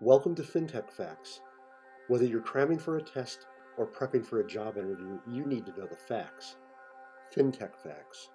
Welcome to FinTech Facts. Whether you're cramming for a test or prepping for a job interview, you need to know the facts. FinTech Facts.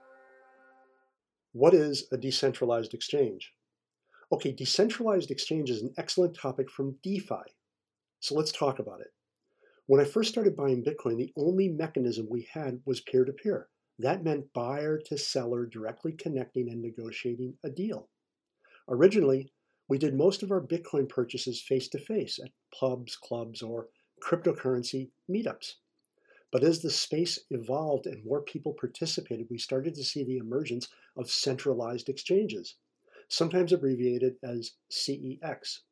What is a decentralized exchange? Okay, decentralized exchange is an excellent topic from DeFi. So let's talk about it. When I first started buying Bitcoin, the only mechanism we had was peer-to-peer. That meant buyer to seller directly connecting and negotiating a deal. Originally, we did most of our Bitcoin purchases face-to-face at pubs, clubs, or cryptocurrency meetups. But as the space evolved and more people participated, we started to see the emergence of centralized exchanges, sometimes abbreviated as CEX.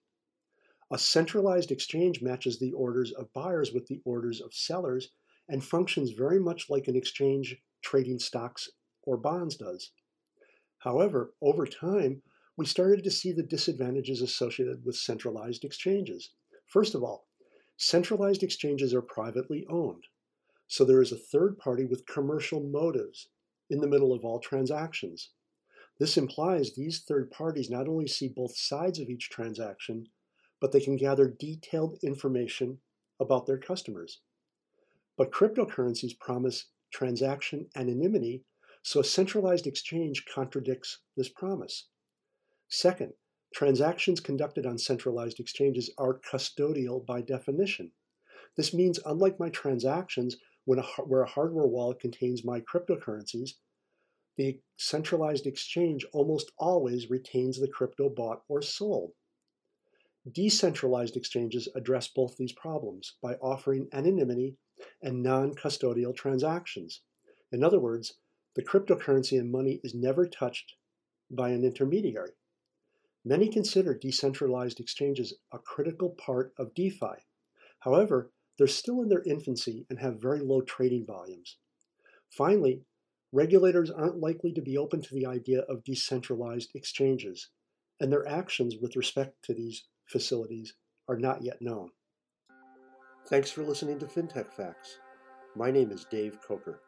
A centralized exchange matches the orders of buyers with the orders of sellers and functions very much like an exchange trading stocks or bonds does. However, over time, we started to see the disadvantages associated with centralized exchanges. First of all, centralized exchanges are privately owned, so there is a third party with commercial motives in the middle of all transactions. This implies these third parties not only see both sides of each transaction, but they can gather detailed information about their customers. But cryptocurrencies promise transaction anonymity, so a centralized exchange contradicts this promise. Second, transactions conducted on centralized exchanges are custodial by definition. This means, unlike my transactions where a hardware wallet contains my cryptocurrencies, the centralized exchange almost always retains the crypto bought or sold. Decentralized exchanges address both these problems by offering anonymity and non-custodial transactions. In other words, the cryptocurrency and money is never touched by an intermediary. Many consider decentralized exchanges a critical part of DeFi. However, they're still in their infancy and have very low trading volumes. Finally, regulators aren't likely to be open to the idea of decentralized exchanges, and their actions with respect to these facilities are not yet known. Thanks for listening to FinTech Facts. My name is Dave Coker.